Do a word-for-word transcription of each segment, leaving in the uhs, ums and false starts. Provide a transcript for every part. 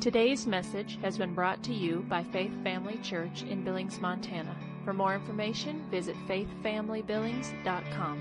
Today's message has been brought to you by Faith Family Church in Billings, Montana. For more information, visit faith family billings dot com.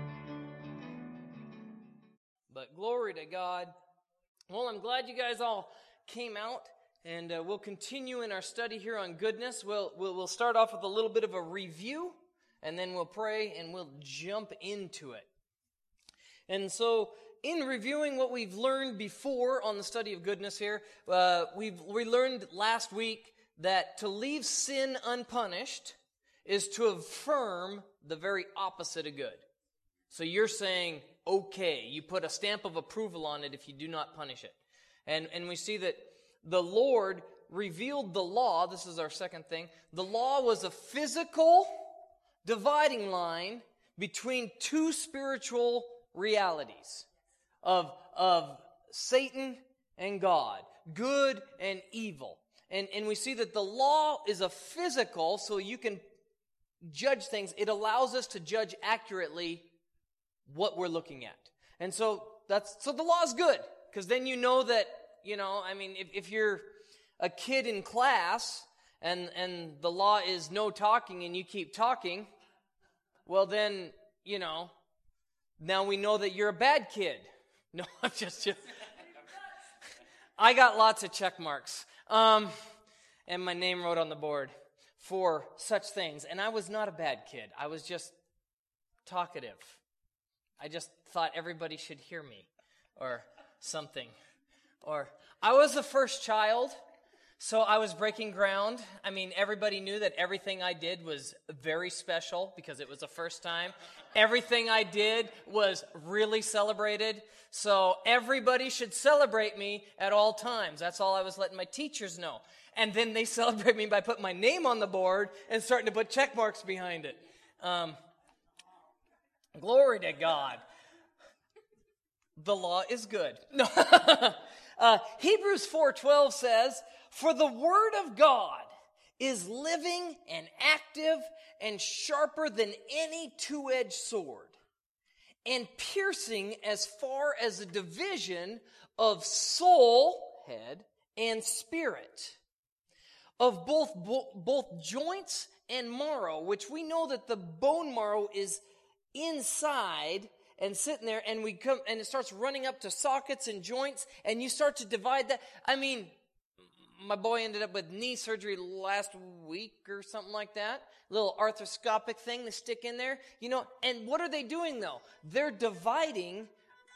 But glory to God. Well, I'm glad you guys all came out, and uh, we'll continue in our study here on goodness. We'll, we'll we'll start off with a little bit of a review, and then we'll pray, and we'll jump into it. And so, in reviewing what we've learned before on the study of goodness here, uh, we've we learned last week that to leave sin unpunished is to affirm the very opposite of good. So you're saying, okay, you put a stamp of approval on it if you do not punish it. And, and we see that the Lord revealed the law. This is our second thing. The law was a physical dividing line between two spiritual realities. Of, of Satan and God, good and evil. And, and we see that the law is a physical, so you can judge things. It allows us to judge accurately what we're looking at. And so that's so the law is good, because then you know that, you know, I mean, if, if you're a kid in class and, and the law is no talking and you keep talking, well then, you know, now we know that you're a bad kid. No, I'm just joking. I got lots of check marks. Um, and my name wrote on the board for such things. And I was not a bad kid. I was just talkative. I just thought everybody should hear me or something. Or I was the first child, so I was breaking ground. I mean, everybody knew that everything I did was very special because it was the first time. Everything I did was really celebrated. So everybody should celebrate me at all times. That's all I was letting my teachers know. And then they celebrate me by putting my name on the board and starting to put check marks behind it. Um, glory to God. The law is good. No. uh, Hebrews four twelve says, "For the word of God is living and active and sharper than any two-edged sword, and piercing as far as a division of soul," head, "and spirit, of both, bo- both joints and marrow," which we know that the bone marrow is inside and sitting there, and we come and it starts running up to sockets and joints, and you start to divide that. I mean, my boy ended up with knee surgery last week or something like that. A little arthroscopic thing to stick in there. You know, and what are they doing though? They're dividing.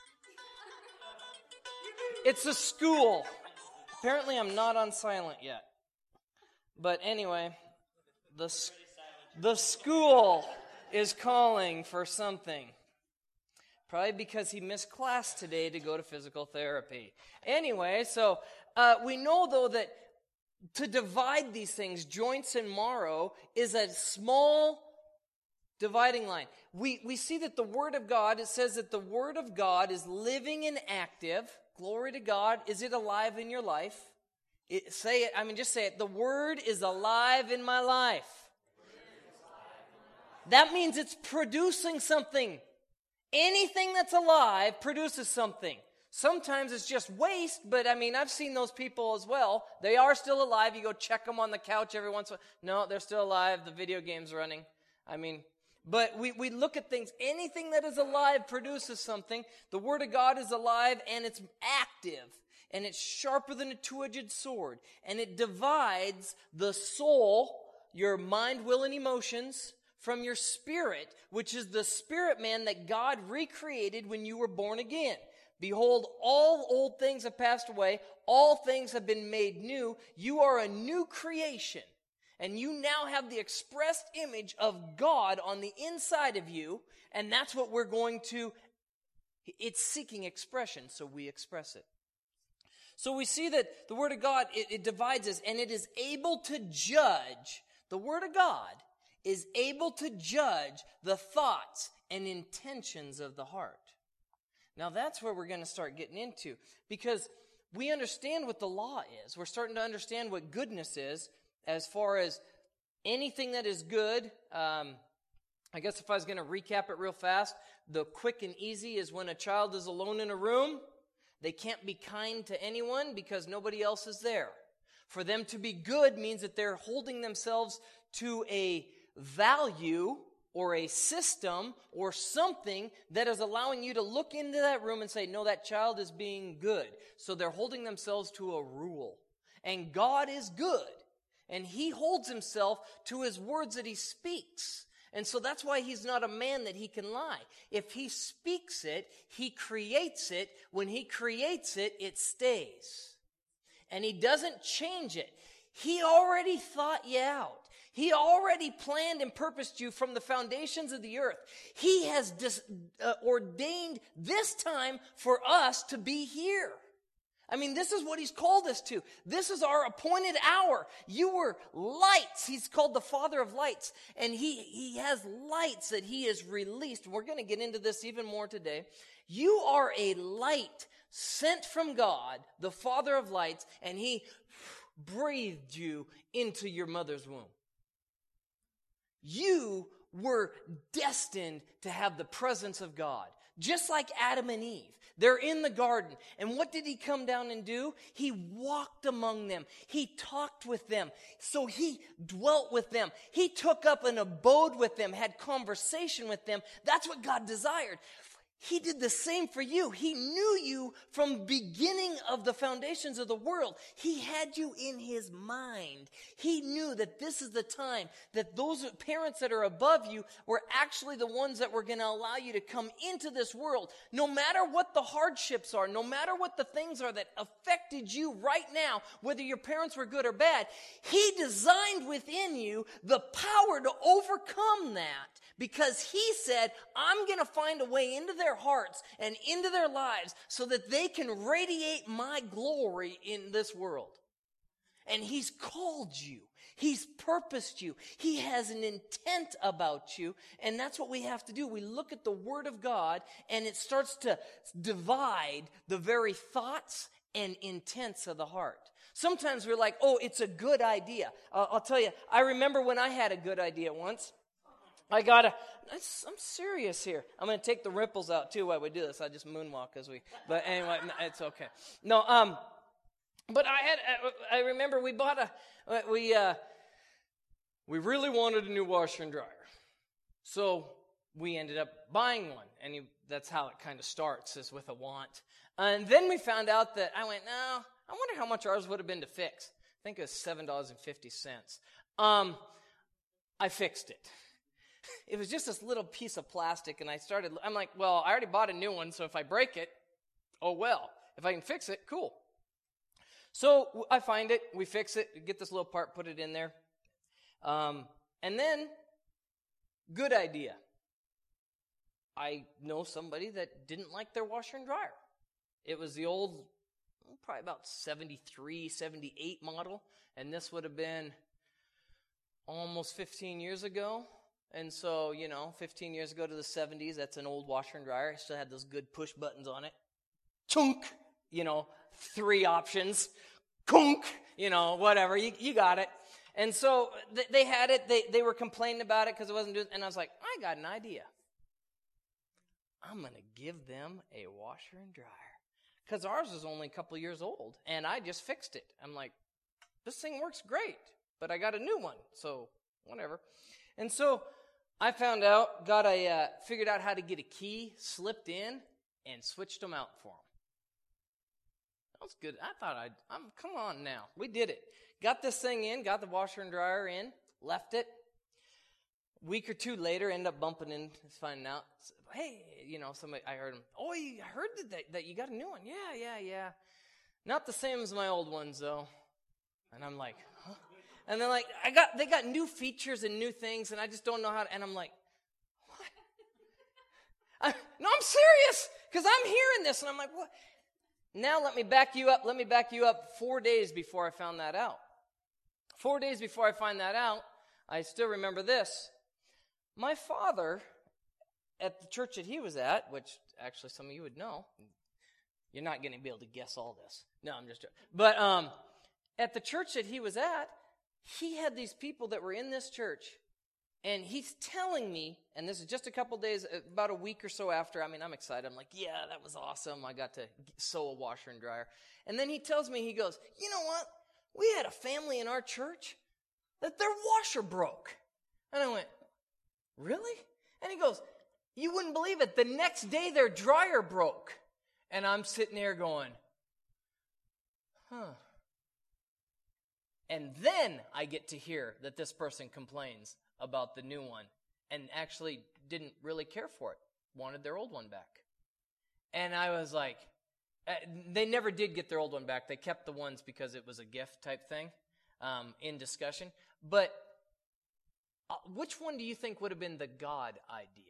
It's a school. Apparently I'm not on silent yet. But anyway, the, the school is calling for something. Probably because he missed class today to go to physical therapy. Anyway, so uh, we know, though, that to divide these things, joints and marrow, is a small dividing line. We we see that the Word of God, it says that the Word of God is living and active. Glory to God. Is it alive in your life? It, say it. I mean, just say it. The Word is alive in my life. That means it's producing something. Anything that's alive produces something. Sometimes it's just waste, but I mean, I've seen those people as well. They are still alive. You go check them on the couch every once in a while. No, they're still alive. The video game's running. I mean, but we, we look at things. Anything that is alive produces something. The Word of God is alive, and it's active, and it's sharper than a two-edged sword, and it divides the soul, your mind, will, and emotions, from your spirit, which is the spirit man that God recreated when you were born again. Behold, all old things have passed away. All things have been made new. You are a new creation. And you now have the expressed image of God on the inside of you. And that's what we're going to, it's seeking expression, so we express it. So we see that the Word of God, it, it divides us, and it is able to judge. The Word of God is able to judge the thoughts and intentions of the heart. Now that's where we're going to start getting into, because we understand what the law is. We're starting to understand what goodness is as far as anything that is good. Um, I guess if I was going to recap it real fast, the quick and easy is when a child is alone in a room They can't be kind to anyone because nobody else is there. For them to be good means that they're holding themselves to a value or a system or something that is allowing you to look into that room and say, no, that child is being good. So they're holding themselves to a rule. And God is good. And he holds himself to his words that he speaks. And so that's why he's not a man that he can lie. If he speaks it, he creates it. When he creates it, it stays. And he doesn't change it. He already thought you out. He already planned and purposed you from the foundations of the earth. He has dis, uh, ordained this time for us to be here. I mean, this is what he's called us to. This is our appointed hour. You were lights. He's called the Father of lights. And he, he has lights that he has released. And we're going to get into this even more today. You are a light sent from God, the Father of lights, and he breathed you into your mother's womb. You were destined to have the presence of God, just like Adam and Eve. They're in the garden. And what did he come down and do? He walked among them. He talked with them. So he dwelt with them. He took up an abode with them, had conversation with them. That's what God desired. He did the same for you. He knew you from beginning of the foundations of the world. He had you in his mind. He knew that this is the time that those parents that are above you were actually the ones that were going to allow you to come into this world. No matter what the hardships are, no matter what the things are that affected you right now, whether your parents were good or bad, he designed within you the power to overcome that. Because he said, I'm going to find a way into their hearts and into their lives so that they can radiate my glory in this world. And he's called you. He's purposed you. He has an intent about you. And that's what we have to do. We look at the Word of God and it starts to divide the very thoughts and intents of the heart. Sometimes we're like, oh, it's a good idea. Uh, I'll tell you, I remember when I had a good idea once. I gotta, I'm serious here. I'm going to take the ripples out too while we do this. I just moonwalk as we, but anyway, it's okay. No, um, but I had, I remember we bought a, we, uh, we really wanted a new washer and dryer. So we ended up buying one. And you, that's how it kind of starts, is with a want. And then we found out that I went, no, I wonder how much ours would have been to fix. I think it was seven dollars and fifty cents. Um, I fixed it. It was just this little piece of plastic, and I started, I'm like, well, I already bought a new one, so if I break it, oh well. If I can fix it, cool. So I find it, we fix it, get this little part, put it in there. Um, and then, good idea. I know somebody that didn't like their washer and dryer. It was the old, probably about seventy-three, seventy-eight model, and this would have been almost fifteen years ago. And so, you know, fifteen years ago to the seventies, that's an old washer and dryer. It still had those good push buttons on it. Chunk, you know, three options. Kunk, you know, whatever. You, you got it. And so th- they had it. They, they were complaining about it because it wasn't doing, and I was like, I got an idea. I'm going to give them a washer and dryer. Because ours is only a couple years old, and I just fixed it. I'm like, this thing works great, but I got a new one, so whatever. And so I found out, got a, uh, figured out how to get a key, slipped in, and switched them out for them. That was good. I thought I'd, I'm, come on now. We did it. Got this thing in, got the washer and dryer in, left it. A week or two later, ended up bumping in, finding out, hey, you know, somebody, I heard him, oh, you heard that, that you got a new one? Yeah, yeah, yeah. Not the same as my old ones, though. And I'm like, huh? And they're like, I got, they got new features and new things, and I just don't know how to, and I'm like, what? I, no, I'm serious, because I'm hearing this, and I'm like, what? Now let me back you up, let me back you up four days before I found that out. Four days before I find that out, I still remember this. My father, at the church that he was at, which actually some of you would know, you're not going to be able to guess all this. No, I'm just joking. But um, at the church that he was at, he had these people that were in this church And he's telling me, and this is just a couple days, about a week or so after. I mean, I'm excited. I'm like, yeah, that was awesome. I got to sew a washer and dryer. And then he tells me, he goes, you know what? We had a family in our church that their washer broke. And I went, really? And he goes, you wouldn't believe it. The next day their dryer broke. And I'm sitting there going, huh. And then I get to hear that this person complains about the new one and actually didn't really care for it, wanted their old one back. And I was like, uh, they never did get their old one back. They kept the ones because it was a gift type thing um, in discussion. But uh, which one do you think would have been the God idea?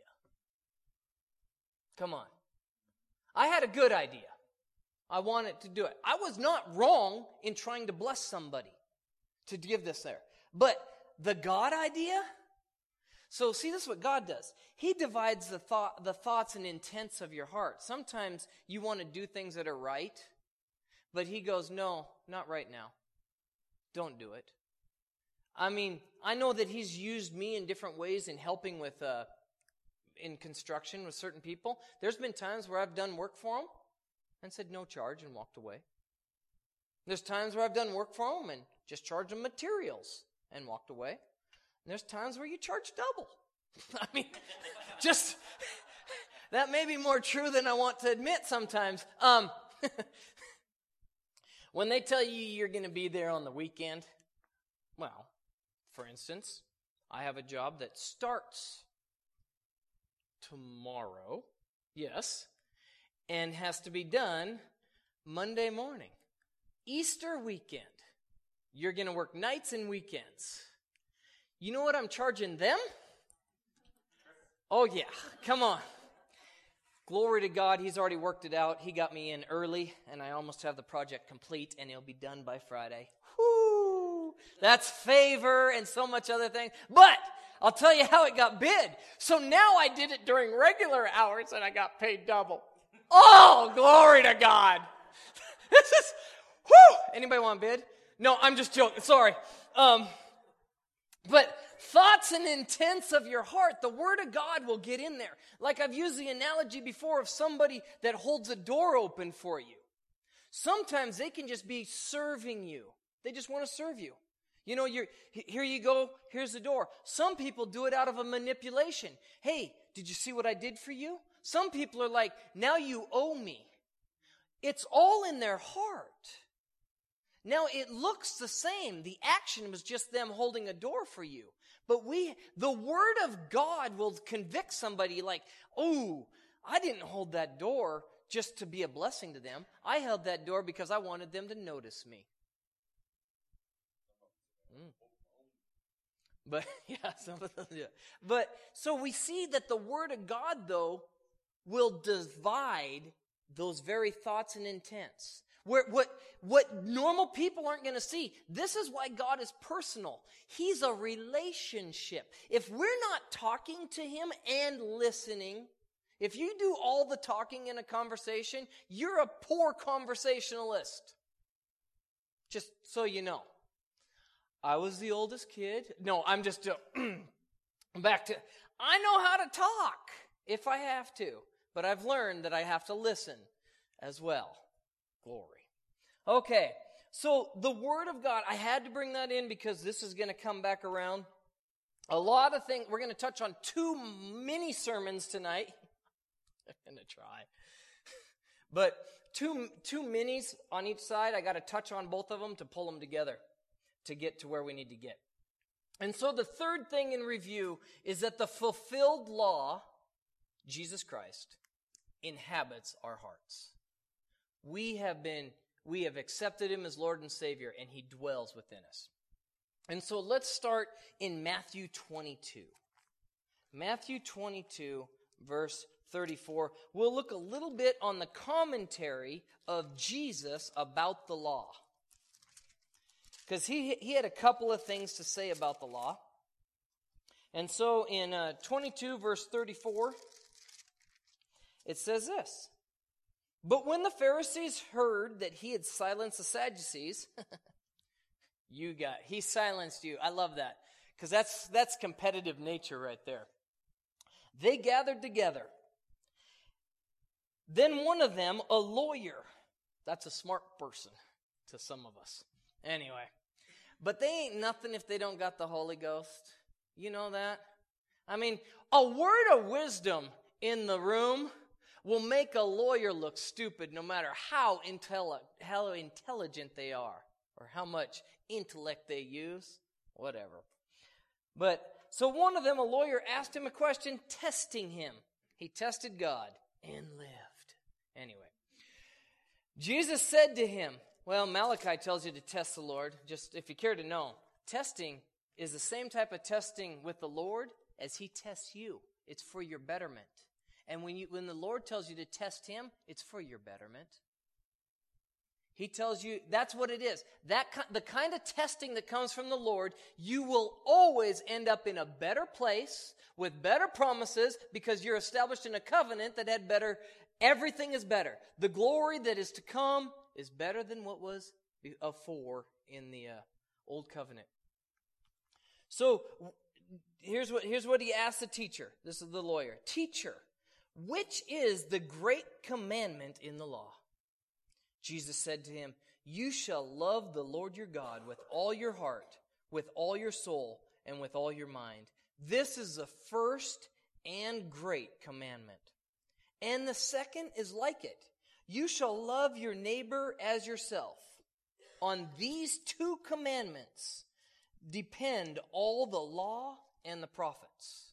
Come on. I had a good idea. I wanted to do it. I was not wrong in trying to bless somebody to give this there. But the God idea? So see, this is what God does. He divides the thought, the thoughts and intents of your heart. Sometimes you want to do things that are right, but he goes, no, not right now. Don't do it. I mean, I know that he's used me in different ways in helping with, uh, in construction with certain people. There's been times where I've done work for them and said no charge and walked away. There's times where I've done work for them and just charged them materials and walked away. And there's times where you charge double. I mean, just, that may be more true than I want to admit sometimes. Um, when they tell you you're going to be there on the weekend, well, for instance, I have a job that starts tomorrow, yes, and has to be done Monday morning. Easter weekend. You're going to work nights and weekends. You know what I'm charging them? Oh, yeah. Come on. Glory to God. He's already worked it out. He got me in early, and I almost have the project complete, and it'll be done by Friday. Whoo! That's favor and so much other things. But I'll tell you how it got bid. So now I did it during regular hours, and I got paid double. Oh, glory to God. This is, whoo! Anybody want to bid? No, I'm just joking. Sorry. Um, but thoughts and intents of your heart, the Word of God will get in there. Like I've used the analogy before of somebody that holds a door open for you. Sometimes they can just be serving you. They just want to serve you. You know, you're, here you go, here's the door. Some people do it out of a manipulation. Hey, did you see what I did for you? Some people are like, now you owe me. It's all in their heart. Now, it looks the same. The action was just them holding a door for you. But we, the Word of God will convict somebody like, oh, I didn't hold that door just to be a blessing to them. I held that door because I wanted them to notice me. Mm. But, yeah, some of them do. But, so we see that the Word of God, though, will divide those very thoughts and intents. Where, what, what normal people aren't going to see. This is why God is personal. He's a relationship. If we're not talking to Him and listening, if you do all the talking in a conversation, you're a poor conversationalist. Just so you know. I was the oldest kid. No, I'm just uh, back to, I know how to talk if I have to. But I've learned that I have to listen as well. Glory. Okay, so the Word of God, I had to bring that in because this is going to come back around. A lot of things, we're going to touch on two mini sermons tonight. I'm going to try. But two, two minis on each side, I got to touch on both of them to pull them together to get to where we need to get. And so the third thing in review is that the fulfilled law, Jesus Christ, inhabits our hearts. We have been, we have accepted Him as Lord and Savior, and He dwells within us. And so let's start in Matthew twenty-two. Matthew twenty-two, verse thirty-four. We'll look a little bit on the commentary of Jesus about the law. Because he, he had a couple of things to say about the law. And so in uh, twenty-two, verse thirty-four, it says this. But when the Pharisees heard that He had silenced the Sadducees, you got, He silenced you. I love that. because that's, that's competitive nature right there. They gathered together. Then one of them, a lawyer, that's a smart person to some of us. Anyway, but they ain't nothing if they don't got the Holy Ghost. You know that? I mean, a word of wisdom in the room will make a lawyer look stupid no matter how, intelli- how intelligent they are or how much intellect they use, whatever. But, so one of them, a lawyer, asked him a question, testing him. He tested God and lived. Anyway, Jesus said to him, well, Malachi tells you to test the Lord, just if you care to know. Testing is the same type of testing with the Lord as he tests you. It's for your betterment. And when you when the Lord tells you to test him, it's for your betterment. He tells you, that's what it is. That the kind of testing that comes from the Lord, you will always end up in a better place with better promises because you're established in a covenant that had better, everything is better. The glory that is to come is better than what was before in the uh, old covenant. So here's what, here's what he asked the teacher. This is the lawyer. Teacher, which is the great commandment in the law? Jesus said to him, you shall love the Lord your God with all your heart, with all your soul, and with all your mind. This is the first and great commandment. And the second is like it. You shall love your neighbor as yourself. On these two commandments depend all the law and the prophets.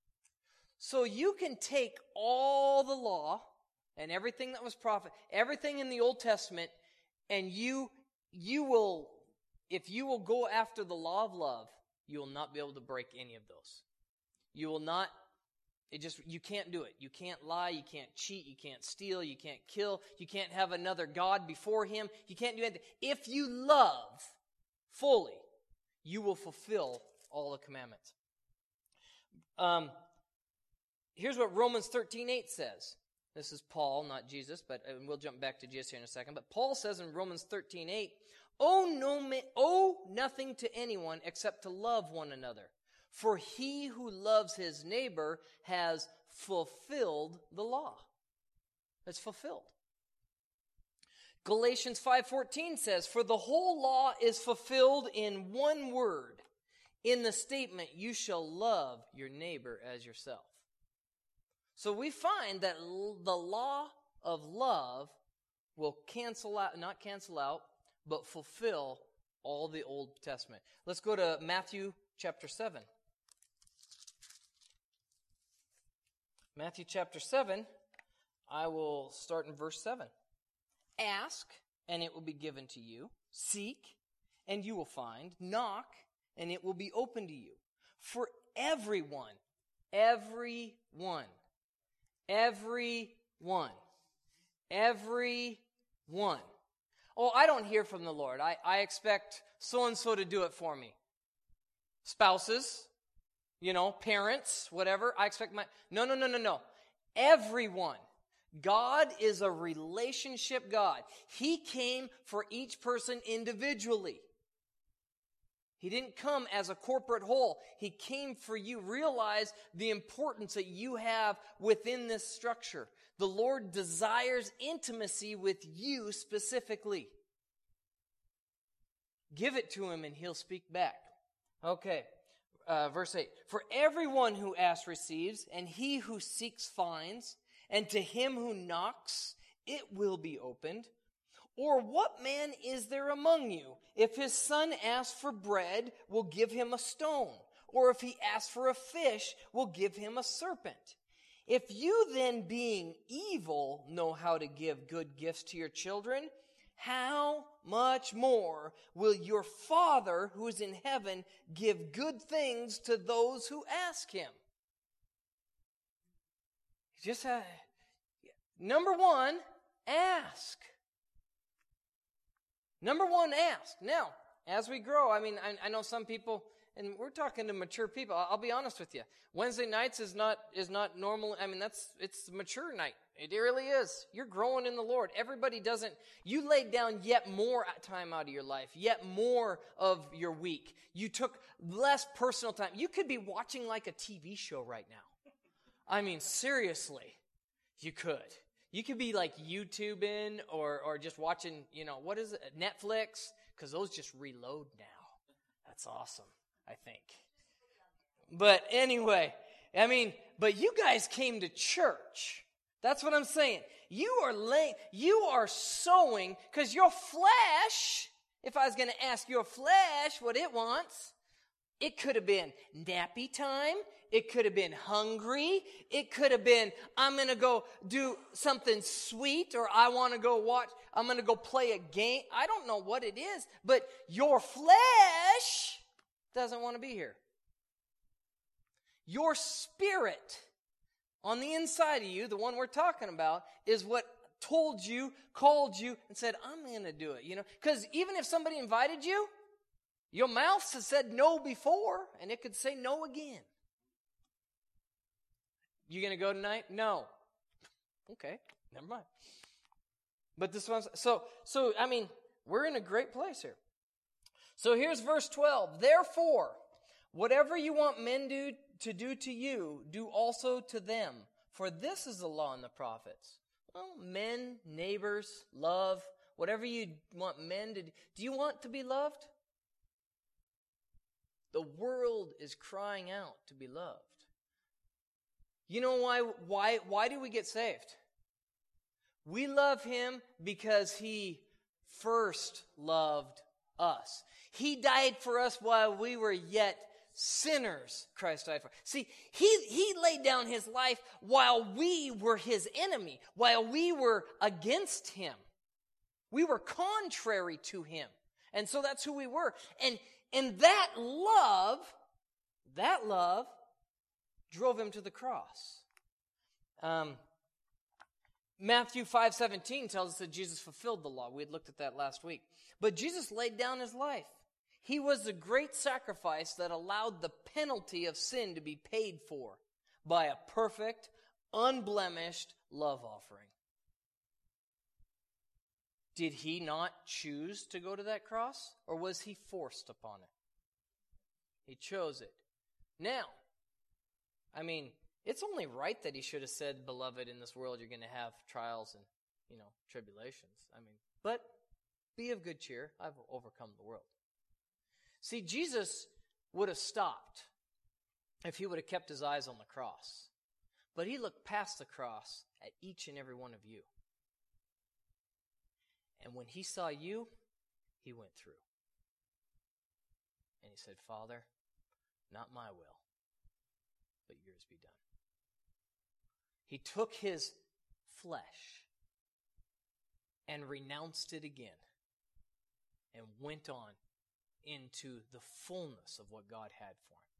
So you can take all the law and everything that was prophet, everything in the Old Testament, and you you will, if you will go after the law of love, you will not be able to break any of those. You will not, it just, you can't do it. You can't lie, you can't cheat, you can't steal, you can't kill, you can't have another God before him, you can't do anything. If you love fully, you will fulfill all the commandments. Um, here's what Romans thirteen eight says. This is Paul, not Jesus, but and we'll jump back to Jesus here in a second. But Paul says in Romans thirteen eight, owe, no ma- owe nothing to anyone except to love one another. For he who loves his neighbor has fulfilled the law. It's fulfilled. Galatians five fourteen says, for the whole law is fulfilled in one word, in the statement, you shall love your neighbor as yourself. So we find that l- the law of love will cancel out, not cancel out, but fulfill all the Old Testament. Let's go to Matthew chapter seven. Matthew chapter seven, I will start in verse seven. Ask, and it will be given to you. Seek, and you will find. Knock, and it will be open to you. For everyone, everyone, everyone, everyone. Oh, I don't hear from the Lord. I, I expect so-and-so to do it for me. Spouses, you know, parents, whatever. I expect my... No, no, no, no, no. Everyone. God is a relationship God. He came for each person individually. He didn't come as a corporate whole. He came for you. Realize the importance that you have within this structure. The Lord desires intimacy with you specifically. Give it to him and he'll speak back. Okay, uh, verse eight. For everyone who asks receives, and he who seeks finds, and to him who knocks it will be opened. Or what man is there among you, if his son asks for bread, will give him a stone? Or if he asks for a fish, will give him a serpent? If you then, being evil, know how to give good gifts to your children, how much more will your Father who is in heaven give good things to those who ask him? Just uh, number one, ask. Number one, ask. Now, as we grow, I mean, I, I know some people, and we're talking to mature people. I'll, I'll be honest with you. Wednesday nights is not is not normal. I mean, that's it's mature night. It really is. You're growing in the Lord. Everybody doesn't. You laid down yet more time out of your life, yet more of your week. You took less personal time. You could be watching like a T V show right now. I mean, seriously, you could. You could be like YouTubing or or just watching, you know, what is it, Netflix? Because those just reload now. That's awesome, I think. But anyway, I mean, but you guys came to church. That's what I'm saying. You are laying, you are sowing, because your flesh, if I was going to ask your flesh what it wants, it could have been nappy time. It could have been hungry. It could have been, I'm going to go do something sweet, or I want to go watch, I'm going to go play a game. I don't know what it is, but your flesh doesn't want to be here. Your spirit on the inside of you, the one we're talking about, is what told you, called you, and said, I'm going to do it. You know, because even if somebody invited you, your mouth has said no before, and it could say no again. You going to go tonight? No. Okay, never mind. But this one's, so, so, I mean, we're in a great place here. So here's verse twelve. Therefore, whatever you want men do, to do to you, do also to them. For this is the law and the prophets. Well, men, neighbors, love, whatever you want men to do. Do you want to be loved? The world is crying out to be loved. You know why, why, why do we get saved? We love him because he first loved us. He died for us while we were yet sinners. Christ died for. See, he, he laid down his life while we were his enemy, while we were against him. We were contrary to him. And so that's who we were. And, and that love, that love drove him to the cross. Um, Matthew five seventeen tells us that Jesus fulfilled the law. We had looked at that last week. But Jesus laid down his life. He was the great sacrifice that allowed the penalty of sin to be paid for by a perfect, unblemished love offering. Did he not choose to go to that cross, or was he forced upon it? He chose it. Now, I mean, it's only right that he should have said, beloved, in this world you're going to have trials and, you know, tribulations. I mean, but be of good cheer. I've overcome the world. See, Jesus would have stopped if he would have kept his eyes on the cross. But he looked past the cross at each and every one of you. And when he saw you, he went through. And he said, Father, not my will, but yours be done. He took his flesh and renounced it again and went on into the fullness of what God had for him.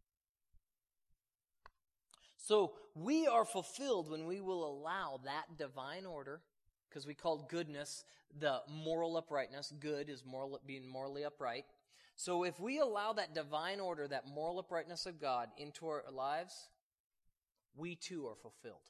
So we are fulfilled when we will allow that divine order, because we called goodness the moral uprightness. Good is moral, being morally upright. So if we allow that divine order, that moral uprightness of God into our lives, we too are fulfilled.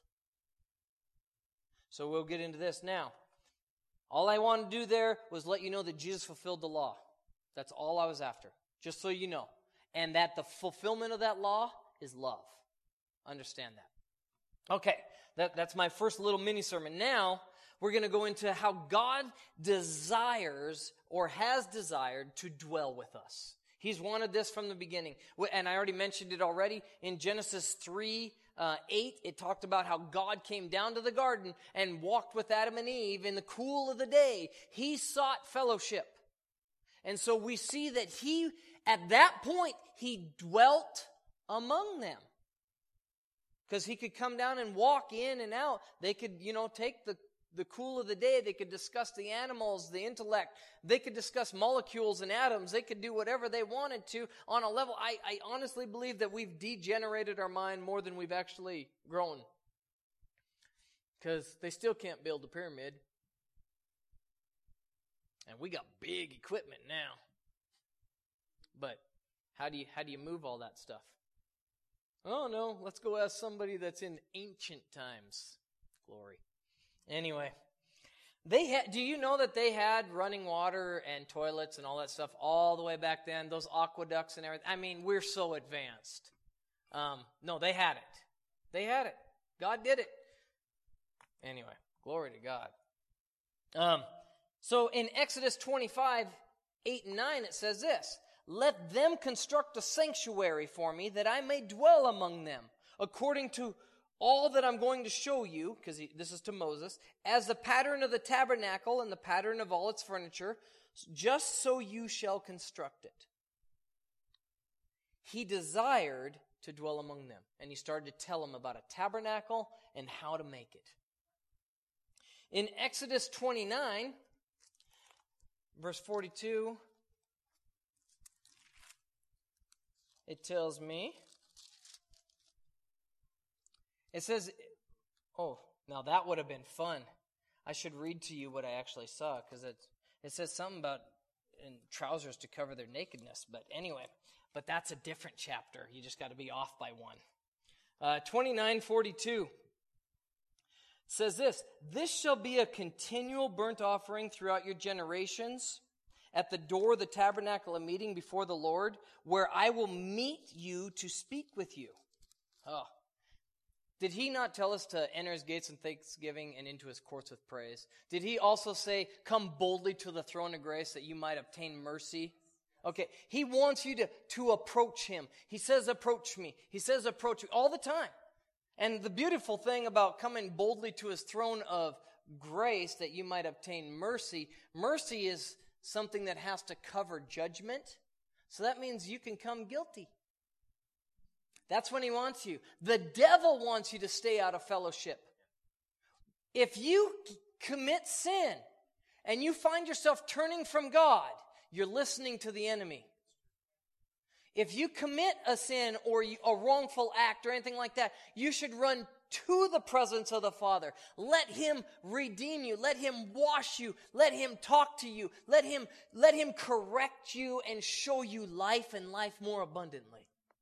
So we'll get into this now. All I wanted to do there was let you know that Jesus fulfilled the law. That's all I was after, just so you know. And that the fulfillment of that law is love. Understand that. Okay, that, that's my first little mini sermon. Now, we're going to go into how God desires or has desired to dwell with us. He's wanted this from the beginning. And I already mentioned it already. In Genesis three, uh, eight, it talked about how God came down to the garden and walked with Adam and Eve in the cool of the day. He sought fellowship. And so we see that he, at that point, he dwelt among them. Because he could come down and walk in and out. They could, you know, take the, the cool of the day. They could discuss the animals, the intellect. They could discuss molecules and atoms. They could do whatever they wanted to on a level. I, I honestly believe that we've degenerated our mind more than we've actually grown. Because they still can't build a pyramid. And we got big equipment now. But How do you, how do you move all that stuff? Oh, no, let's go ask somebody that's in ancient times. Glory. Anyway, they had, do you know that they had running water and toilets and all that stuff all the way back then? Those aqueducts and everything. I mean, we're so advanced. Um, no, they had it. They had it. God did it. Anyway, glory to God. Um, so in Exodus twenty-five, eight and nine, it says this, let them construct a sanctuary for me that I may dwell among them, according to all that I'm going to show you, because this is to Moses, as the pattern of the tabernacle and the pattern of all its furniture, just so you shall construct it. He desired to dwell among them, and he started to tell them about a tabernacle and how to make it. In Exodus twenty-nine, verse forty-two, it tells me, it says, oh, now that would have been fun. I should read to you what I actually saw, because it, it says something about in trousers to cover their nakedness. But anyway, but that's a different chapter. You just got to be off by one. Uh, twenty-nine forty-two says this, this shall be a continual burnt offering throughout your generations at the door of the tabernacle of meeting before the Lord, where I will meet you to speak with you. Oh. Did he not tell us to enter his gates in thanksgiving and into his courts with praise? Did he also say, come boldly to the throne of grace that you might obtain mercy? Okay, he wants you to, to approach him. He says, approach me. He says, approach me all the time. And the beautiful thing about coming boldly to his throne of grace that you might obtain mercy, mercy is something that has to cover judgment. So that means you can come guilty. That's when he wants you. The devil wants you to stay out of fellowship. If you c- commit sin and you find yourself turning from God, you're listening to the enemy. If you commit a sin or you, a wrongful act or anything like that, you should run to the presence of the Father. Let him redeem you. Let him wash you. Let him talk to you. Let him, let him correct you and show you life and life more abundantly.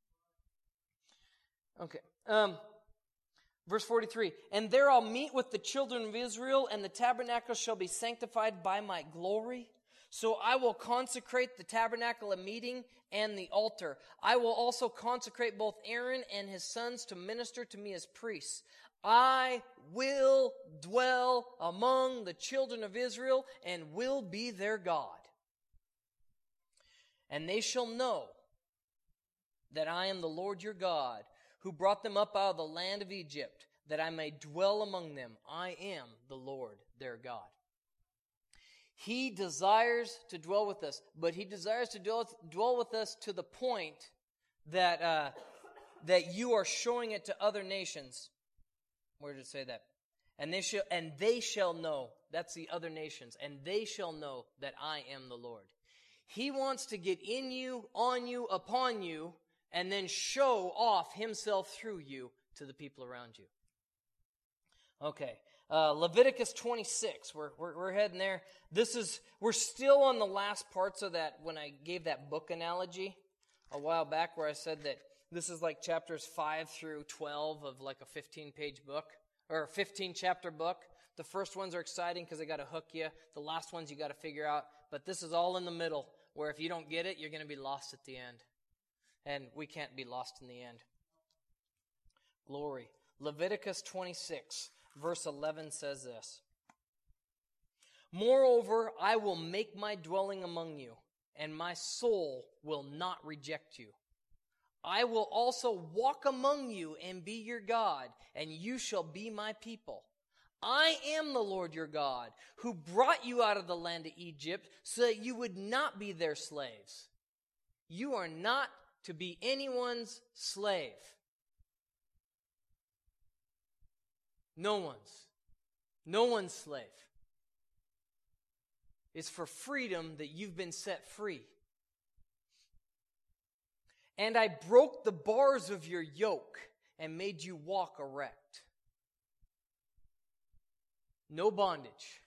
Okay. Um, verse forty-three, and there I'll meet with the children of Israel, and the tabernacle shall be sanctified by my glory. So I will consecrate the tabernacle of meeting and the altar. I will also consecrate both Aaron and his sons to minister to me as priests. I will dwell among the children of Israel and will be their God. And they shall know that I am the Lord your God, who brought them up out of the land of Egypt, that I may dwell among them. I am the Lord their God. He desires to dwell with us, but he desires to dwell, dwell with us to the point that uh, that you are showing it to other nations. Where did it say that? And they shall and they shall know. That's the other nations, and they shall know that I am the Lord. He wants to get in you, on you, upon you, and then show off himself through you to the people around you. Okay. Uh, Leviticus twenty-six, we're, we're, we're heading there. This is, we're still on the last parts of that when I gave that book analogy a while back where I said that this is like chapters five through twelve of like a fifteen page book or a fifteen chapter book. The first ones are exciting because they got to hook you. The last ones you got to figure out. But this is all in the middle where if you don't get it, you're going to be lost at the end. And we can't be lost in the end. Glory. Leviticus twenty-six. Verse eleven says this. Moreover, I will make my dwelling among you, and my soul will not reject you. I will also walk among you and be your God, and you shall be my people. I am the Lord your God, who brought you out of the land of Egypt, so that you would not be their slaves. You are not to be anyone's slave. No one's. No one's slave. It's for freedom that you've been set free. And I broke the bars of your yoke and made you walk erect. No bondage.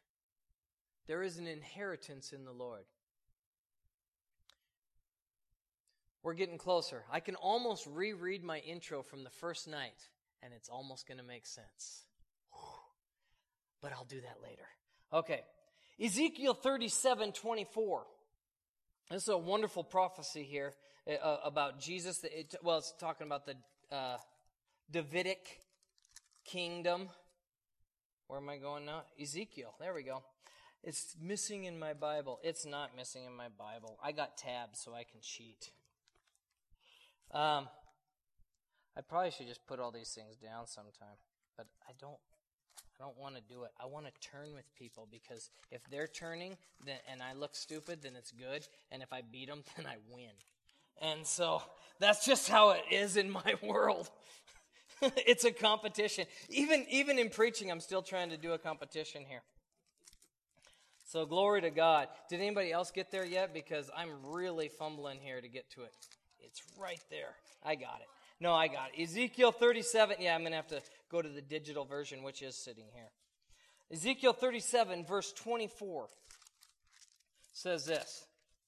There is an inheritance in the Lord. We're getting closer. I can almost reread my intro from the first night, and it's almost going to make sense. But I'll do that later. Okay. Ezekiel thirty-seven twenty-four. This is a wonderful prophecy here uh, about Jesus. It, well, it's talking about the uh, Davidic kingdom. Where am I going now? Ezekiel. There we go. It's missing in my Bible. It's not missing in my Bible. I got tabs so I can cheat. Um, I probably should just put all these things down sometime, but I don't. I don't want to do it. I want to turn with people, because if they're turning then, and I look stupid, then it's good. And if I beat them, then I win. And so that's just how it is in my world. It's a competition. Even, even in preaching, I'm still trying to do a competition here. So glory to God. Did anybody else get there yet? Because I'm really fumbling here to get to it. It's right there. I got it. No, I got it. Ezekiel thirty-seven. Yeah, I'm going to have to go to the digital version, which is sitting here. Ezekiel thirty-seven, verse twenty-four says this.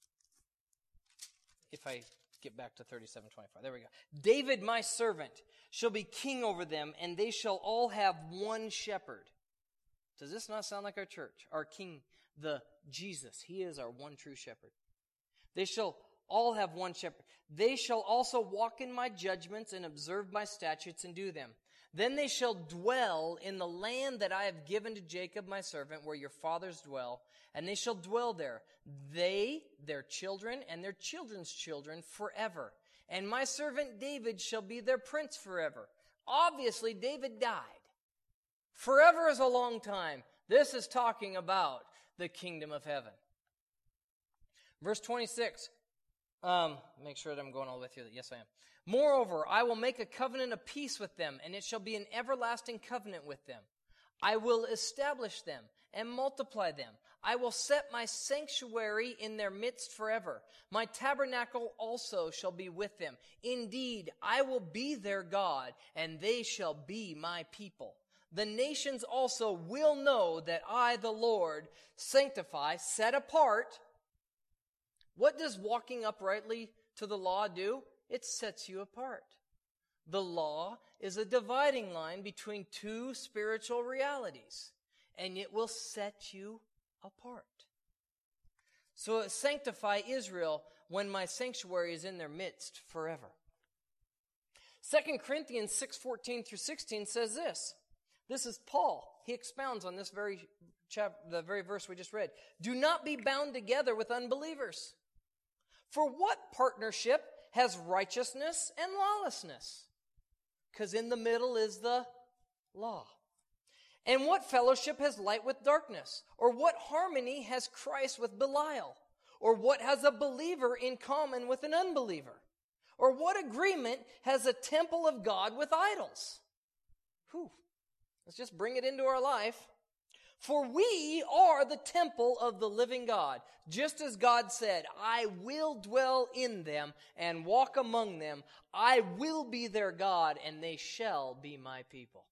If I get back to thirty-seven twenty-four. There we go. David, my servant, shall be king over them, and they shall all have one shepherd. Does this not sound like our church? Our king, the Jesus. He is our one true shepherd. They shall all have one shepherd. They shall also walk in my judgments and observe my statutes and do them. Then they shall dwell in the land that I have given to Jacob my servant, where your fathers dwell, and they shall dwell there, they, their children, and their children's children forever. And my servant David shall be their prince forever. Obviously, David died. Forever is a long time. This is talking about the kingdom of heaven. Verse twenty-six. Um, make sure that I'm going all the way through that. Yes, I am. Moreover, I will make a covenant of peace with them, and it shall be an everlasting covenant with them. I will establish them and multiply them. I will set my sanctuary in their midst forever. My tabernacle also shall be with them. Indeed, I will be their God, and they shall be my people. The nations also will know that I, the Lord, sanctify, set apart. What does walking uprightly to the law do? It sets you apart. The law is a dividing line between two spiritual realities, and it will set you apart. So sanctify Israel when my sanctuary is in their midst forever. Second Corinthians six fourteen through sixteen says this. This is Paul. He expounds on this very chapter, the very verse we just read. Do not be bound together with unbelievers. For what partnership has righteousness and lawlessness? Because in the middle is the law. And what fellowship has light with darkness? Or what harmony has Christ with Belial? Or what has a believer in common with an unbeliever? Or what agreement has a temple of God with idols? Whew. Let's just bring it into our life. For we are the temple of the living God. Just as God said, I will dwell in them and walk among them. I will be their God, and they shall be my people.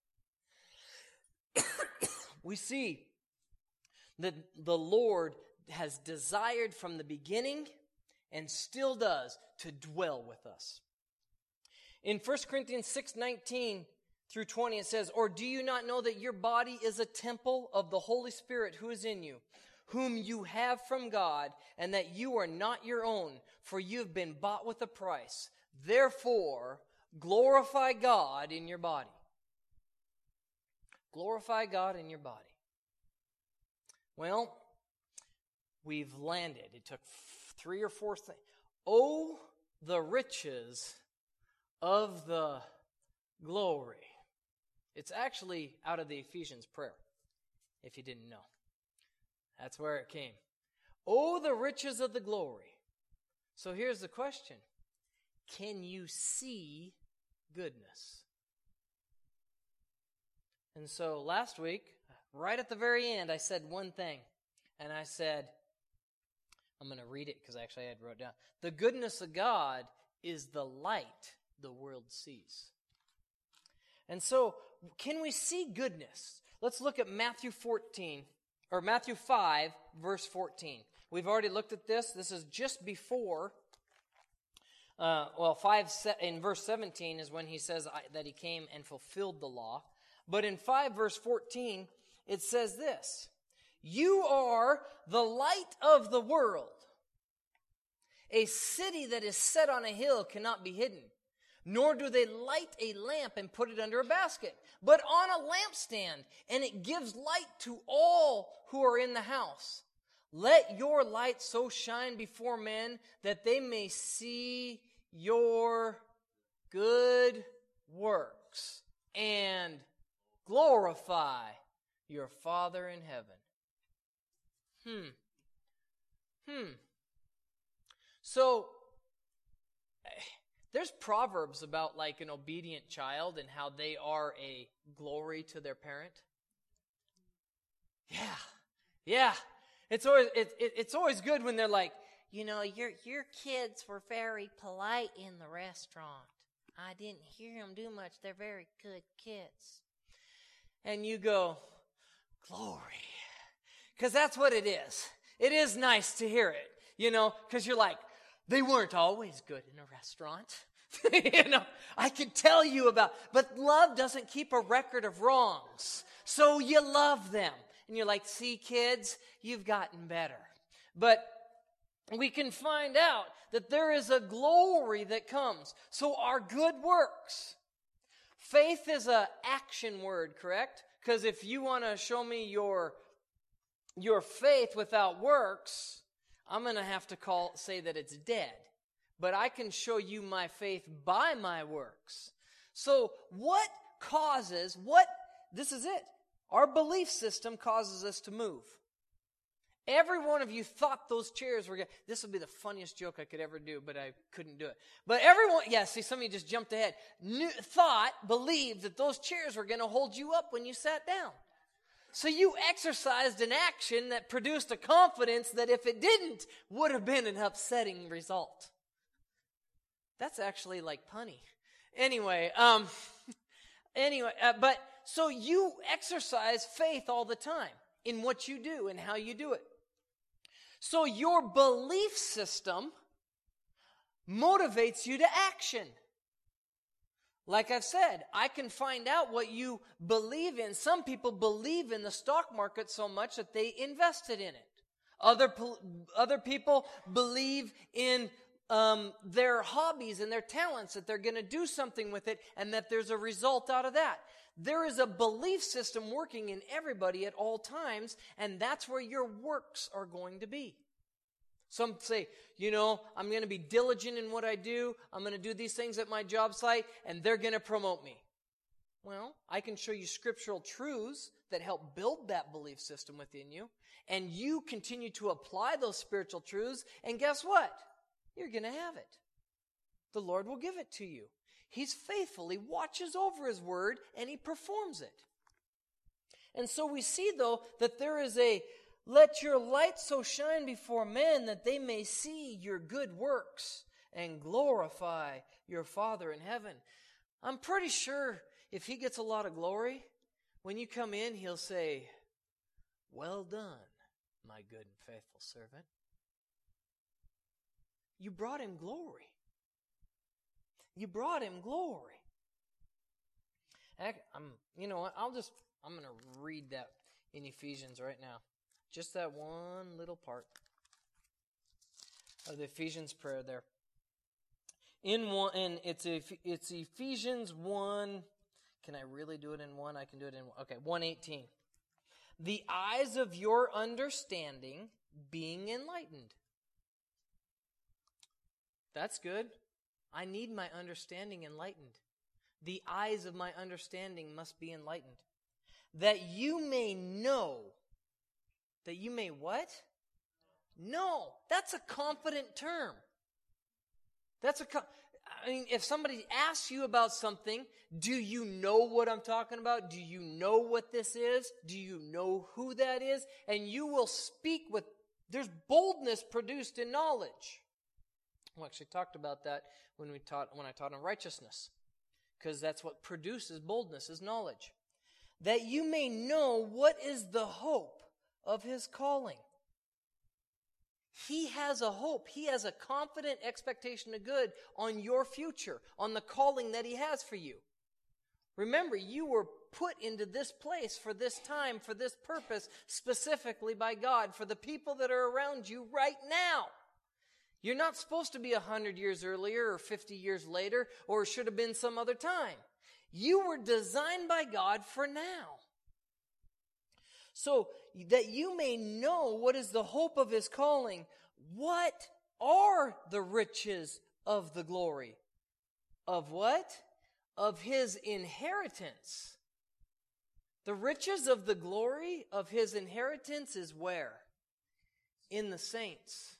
We see that the Lord has desired from the beginning and still does to dwell with us. In First Corinthians six nineteen through twenty, it says, or do you not know that your body is a temple of the Holy Spirit who is in you, whom you have from God, and that you are not your own, for you have been bought with a price. Therefore, glorify God in your body. Glorify God in your body. Well, we've landed. It took three or four things. Oh, the riches of the glory. It's actually out of the Ephesians prayer, if you didn't know. That's where it came. Oh, the riches of the glory. So here's the question. Can you see goodness? And so last week, right at the very end, I said one thing. And I said, I'm going to read it because actually I had wrote it down. The goodness of God is the light the world sees. And so, can we see goodness? Let's look at Matthew fourteen, or Matthew five, verse fourteen. We've already looked at this. This is just before Uh, well, five se- in verse seventeen is when he says I, that he came and fulfilled the law. But in five verse fourteen, it says this, you are the light of the world. A city that is set on a hill cannot be hidden, nor do they light a lamp and put it under a basket, but on a lampstand, and it gives light to all who are in the house. Let your light so shine before men that they may see your good works and glorify your Father in heaven. Hmm. Hmm. So, there's proverbs about like an obedient child and how they are a glory to their parent. Yeah. Yeah. It's always it, it, it's always good when they're like, you know, your your kids were very polite in the restaurant. I didn't hear them do much. They're very good kids. And you go, glory. Because that's what it is. It is nice to hear it, you know, because you're like, they weren't always good in a restaurant. You know, I could tell you about, but love doesn't keep a record of wrongs. So you love them. And you're like, see, kids, you've gotten better. But we can find out that there is a glory that comes. So our good works. Faith is an action word, correct? Because if you want to show me your, your faith without works, I'm going to have to call say that it's dead. But I can show you my faith by my works. So what causes, what, this is it. Our belief system causes us to move. Every one of you thought those chairs were going to, this would be the funniest joke I could ever do, but I couldn't do it. But everyone, yeah, see, some of you just jumped ahead, knew, thought, believed that those chairs were going to hold you up when you sat down. So you exercised an action that produced a confidence that if it didn't, would have been an upsetting result. That's actually like punny. Anyway, um, anyway, uh, but so you exercise faith all the time in what you do and how you do it. So your belief system motivates you to action. Like I've said, I can find out what you believe in. Some people believe in the stock market so much that they invested in it. Other, other people believe in um, their hobbies and their talents, that they're going to do something with it and that there's a result out of that. There is a belief system working in everybody at all times, and that's where your works are going to be. Some say, you know, I'm going to be diligent in what I do. I'm going to do these things at my job site, and they're going to promote me. Well, I can show you scriptural truths that help build that belief system within you, and you continue to apply those spiritual truths, and guess what? You're going to have it. The Lord will give it to you. He's faithful. He watches over His word, and He performs it. And so we see, though, that there is a, let your light so shine before men that they may see your good works and glorify your Father in heaven. I'm pretty sure if He gets a lot of glory, when you come in, He'll say, well done, my good and faithful servant. You brought Him glory. You brought Him glory. I'm, you know what? I'll just, I'm going to read that in Ephesians right now. Just that one little part of the Ephesians prayer there. In one, and it's it's Ephesians one. Can I really do it in one? I can do it in one. Okay, one eighteen. The eyes of your understanding being enlightened. That's good. I need my understanding enlightened. The eyes of my understanding must be enlightened. That you may know. That you may what? No. That's a confident term. That's a, I mean, if somebody asks you about something, do you know what I'm talking about? Do you know what this is? Do you know who that is? And you will speak with, there's boldness produced in knowledge. We actually talked about that when we taught when I taught on righteousness, because that's what produces boldness, is knowledge. That you may know what is the hope of His calling. He has a hope. He has a confident expectation of good on your future, on the calling that He has for you. Remember, you were put into this place for this time, for this purpose, specifically by God, for the people that are around you right now. You're not supposed to be a hundred years earlier or fifty years later, or should have been some other time. You were designed by God for now. So that you may know what is the hope of His calling, what are the riches of the glory? Of what? Of His inheritance. The riches of the glory of His inheritance is where? In the saints.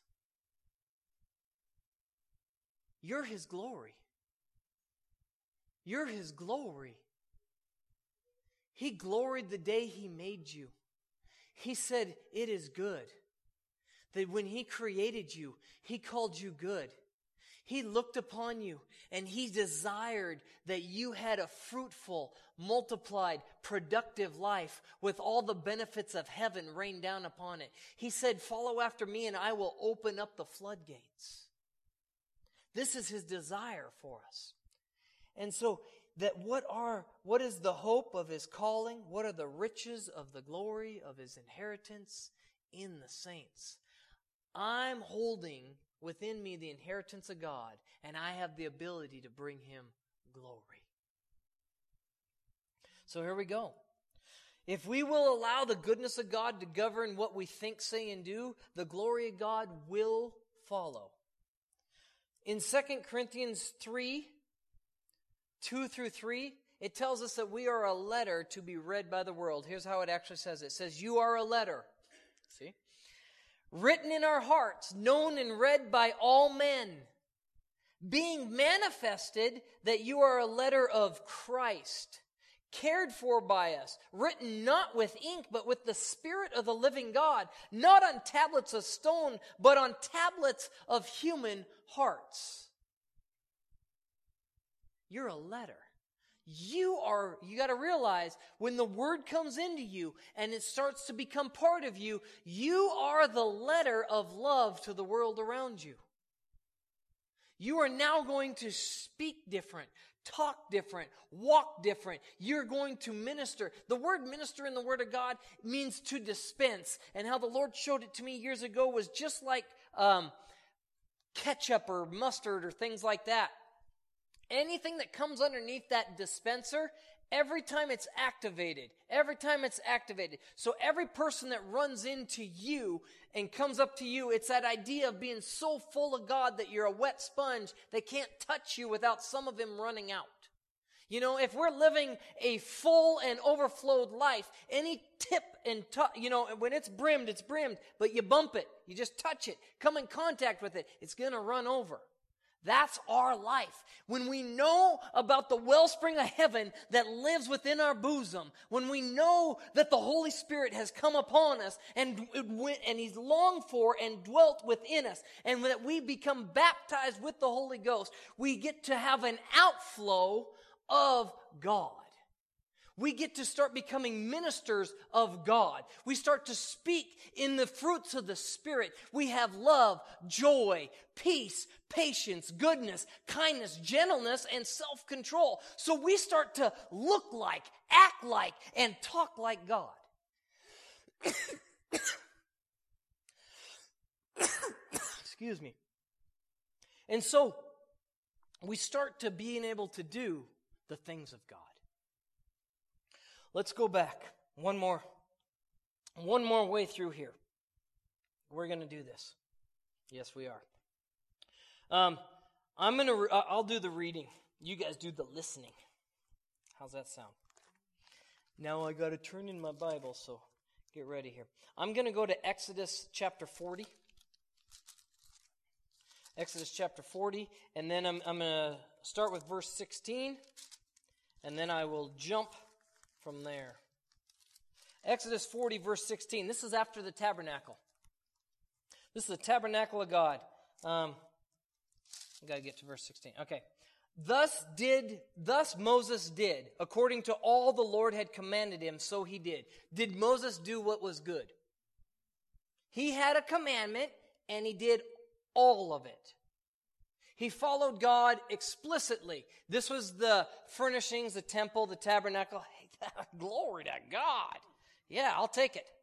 You're His glory. You're His glory. He gloried the day He made you. He said, it is good. That when He created you, He called you good. He looked upon you and He desired that you had a fruitful, multiplied, productive life with all the benefits of heaven rained down upon it. He said, follow after me and I will open up the floodgates. This is His desire for us. And so that what are, what is the hope of His calling? What are the riches of the glory of His inheritance in the saints? I'm holding within me the inheritance of God, and I have the ability to bring Him glory. So here we go. If we will allow the goodness of God to govern what we think, say, and do, the glory of God will follow. In Second Corinthians three, two through three, it tells us that we are a letter to be read by the world. Here's how it actually says it. It says, you are a letter. See? Written in our hearts, known and read by all men, being manifested that you are a letter of Christ, cared for by us, written not with ink, but with the Spirit of the living God, not on tablets of stone, but on tablets of human hearts. You're a letter. You are, you got to realize, when the word comes into you and it starts to become part of you, you are the letter of love to the world around you. You are now going to speak different, talk different, walk different. You're going to minister. The word minister in the Word of God means to dispense. And how the Lord showed it to me years ago was just like um, ketchup or mustard or things like that. Anything that comes underneath that dispenser, every time it's activated, every time it's activated. So every person that runs into you and comes up to you, it's that idea of being so full of God that you're a wet sponge. They can't touch you without some of Him running out. You know, if we're living a full and overflowed life, any tip and, tu- you know, when it's brimmed, it's brimmed, but you bump it, you just touch it, come in contact with it, it's going to run over. That's our life. When we know about the wellspring of heaven that lives within our bosom, when we know that the Holy Spirit has come upon us and, and He's longed for and dwelt within us, and that we become baptized with the Holy Ghost, we get to have an outflow of God. We get to start becoming ministers of God. We start to speak in the fruits of the Spirit. We have love, joy, peace, patience, goodness, kindness, gentleness, and self-control. So we start to look like, act like, and talk like God. Excuse me. And so we start to being able to do the things of God. Let's go back one more, one more way through here. We're going to do this. Yes, we are. Um, I'm going to. Re- I'll do the reading. You guys do the listening. How's that sound? Now I got to turn in my Bible, so get ready here. I'm going to go to Exodus chapter forty. Exodus chapter forty, and then I'm, I'm going to start with verse sixteen, and then I will jump from there. Exodus forty, verse sixteen. This is after the tabernacle. This is the tabernacle of God. Um, I got to get to verse sixteen. Okay. Thus did, thus Moses did, according to all the Lord had commanded him, so he did. Did Moses do what was good? He had a commandment, and he did all of it. He followed God explicitly. This was the furnishings, the temple, the tabernacle. Hey, glory to God. Yeah, I'll take it.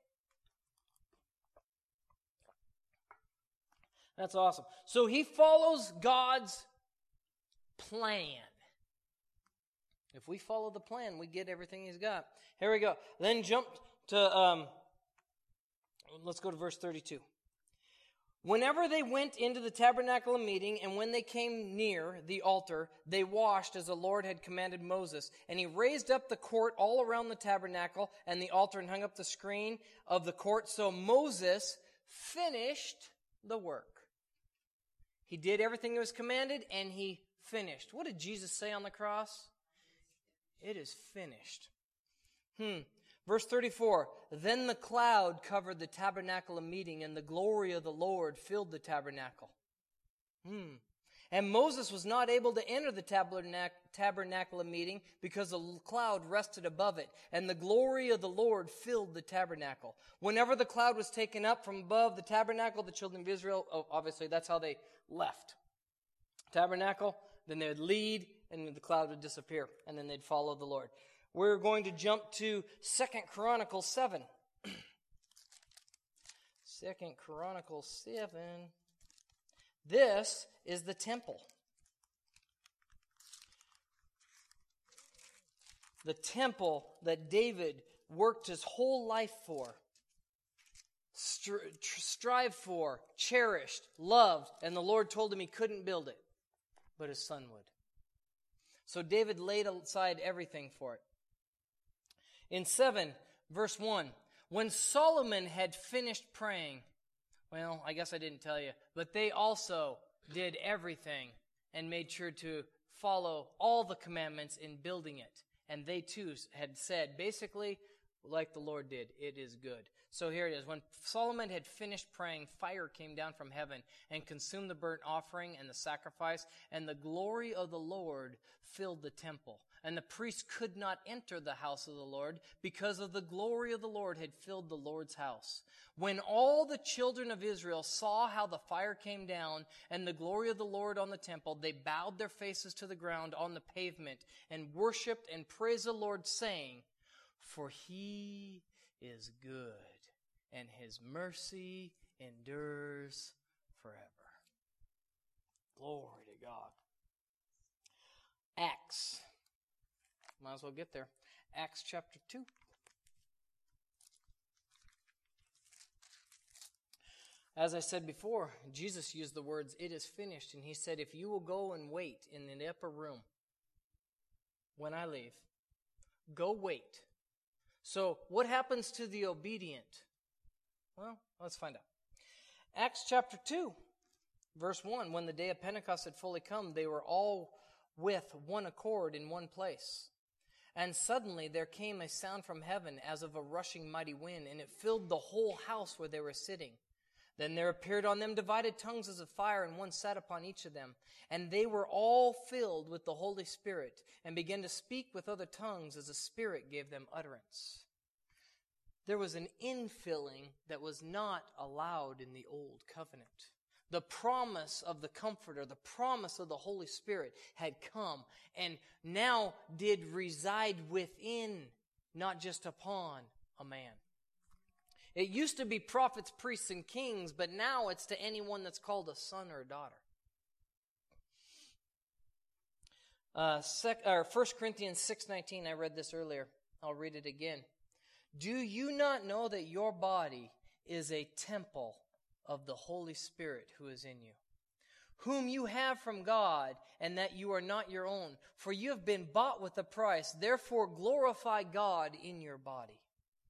That's awesome. So he follows God's plan. If we follow the plan, we get everything he's got. Here we go. Then jump to, um, let's go to verse thirty-two. Whenever they went into the tabernacle of meeting, and when they came near the altar, they washed as the Lord had commanded Moses. And he raised up the court all around the tabernacle and the altar and hung up the screen of the court. So Moses finished the work. He did everything that was commanded, and he finished. What did Jesus say on the cross? It is finished. Hmm. Verse thirty-four, then the cloud covered the tabernacle of meeting, and the glory of the Lord filled the tabernacle. Hmm. And Moses was not able to enter the tabernac- tabernacle of meeting because the cloud rested above it, and the glory of the Lord filled the tabernacle. Whenever the cloud was taken up from above the tabernacle, the children of Israel, oh, obviously that's how they left. Tabernacle, then they would lead, and the cloud would disappear, and then they'd follow the Lord. We're going to jump to Second Chronicles seven. Second Chronicles seven. This is the temple. The temple that David worked his whole life for, stri- strived for, cherished, loved, and the Lord told him he couldn't build it, but his son would. So David laid aside everything for it. In seven, verse one, when Solomon had finished praying, well, I guess I didn't tell you, but they also did everything and made sure to follow all the commandments in building it. And they too had said, basically, like the Lord did, it is good. So here it is. When Solomon had finished praying, fire came down from heaven and consumed the burnt offering and the sacrifice, and the glory of the Lord filled the temple. And the priests could not enter the house of the Lord because of the glory of the Lord had filled the Lord's house. When all the children of Israel saw how the fire came down and the glory of the Lord on the temple, they bowed their faces to the ground on the pavement and worshiped and praised the Lord, saying, for he is good, and his mercy endures forever. Glory to God. Acts. Might as well get there. Acts chapter two. As I said before, Jesus used the words, it is finished. And he said, if you will go and wait in the upper room when I leave, go wait. So what happens to the obedient? Well, let's find out. Acts chapter two, verse one, when the day of Pentecost had fully come, they were all with one accord in one place. And suddenly there came a sound from heaven as of a rushing mighty wind, and it filled the whole house where they were sitting. Then there appeared on them divided tongues as of fire, and one sat upon each of them. And they were all filled with the Holy Spirit, and began to speak with other tongues as the Spirit gave them utterance. There was an infilling that was not allowed in the old covenant. The promise of the Comforter, the promise of the Holy Spirit had come and now did reside within, not just upon, a man. It used to be prophets, priests, and kings, but now it's to anyone that's called a son or a daughter. Uh, sec, or First Corinthians six nineteen, I read this earlier. I'll read it again. Do you not know that your body is a temple of the Holy Spirit who is in you, whom you have from God, and that you are not your own? For you have been bought with a price. Therefore glorify God in your body.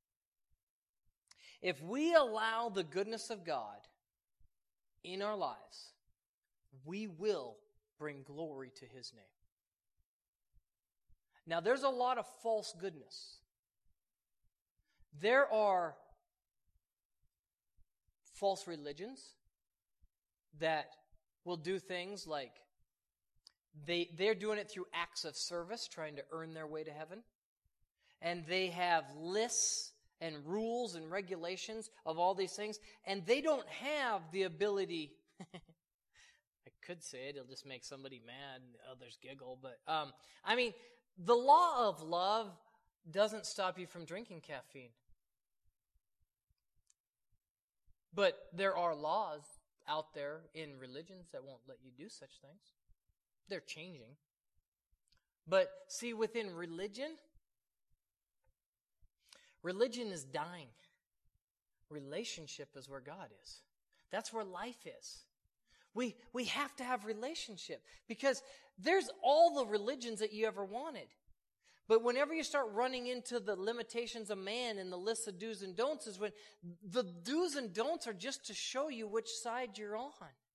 If we allow the goodness of God in our lives, we will bring glory to His name. Now, there's a lot of false goodness. There are false religions that will do things like they, they're doing it through acts of service, trying to earn their way to heaven. And they have lists and rules and regulations of all these things, and they don't have the ability. I could say it, it'll just make somebody mad and others giggle, but um, I mean, the law of love doesn't stop you from drinking caffeine. But there are laws out there in religions that won't let you do such things. They're changing. But see, within religion, religion is dying. Relationship is where God is. That's where life is. We we have to have relationship because there's all the religions that you ever wanted. But whenever you start running into the limitations of man and the list of do's and don'ts is when the do's and don'ts are just to show you which side you're on.